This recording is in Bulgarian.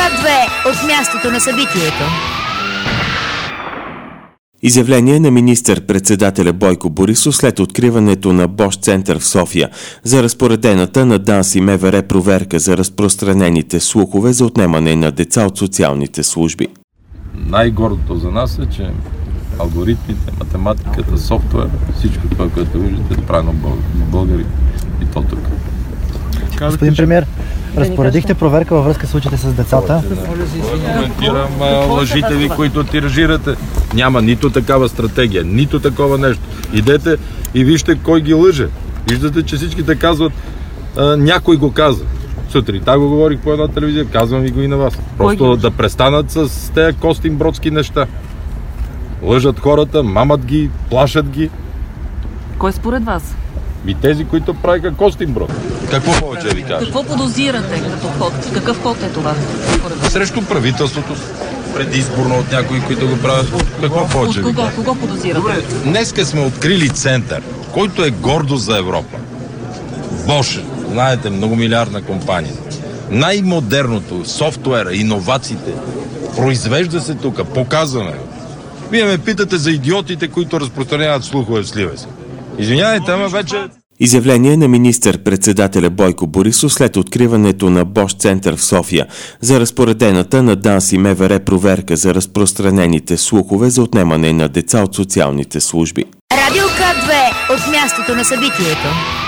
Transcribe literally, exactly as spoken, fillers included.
К две от мястото на събитието. Изявление на министър-председателя Бойко Борисов след откриването на Бош център в София за разпоредената на ДАНС и МВР проверка за разпространените слухове за отнемане на деца от социалните служби. Най-гордото за нас е, че алгоритмите, математиката, софтуер, всичко това, което виждате, е правено българи и то тук. Господин премиер, разпоредихте проверка във връзка с случаите с децата. Коментирам лъжите ви, които тиражирате. Няма нито такава стратегия, нито такова нещо. Идете и вижте кой ги лъже. Виждате, че всичките казват, а, някой го каза. Сутринта го говорих по една телевизия, казвам ви го и на вас. Просто да престанат с тези костинбродски неща. Лъжат хората, мамат ги, плашат ги. Кой според вас? И тези, които правиха костинброд. Какво повече ви кажа? Какво подозирате като ход? Какъв ход е това? Срещу правителството, предизборно от някои, които го правят. Какво повече ви Кого, кажа? кого подозирате? Добре, днеска сме открили център, който е гордост за Европа. Бош, знаете, многомилиардна компания. Най-модерното, софтуера, иновациите, произвежда се тук, показваме го. Вие ме питате за идиотите, които разпространяват слухове в Сливец. Извинявайте, ама вече... Изявление на министър-председателя Бойко Борисов след откриването на Бош център в София за разпоредената на ДАНС и МВР проверка за разпространените слухове за отнемане на деца от социалните служби. Радио К две от мястото на събитието.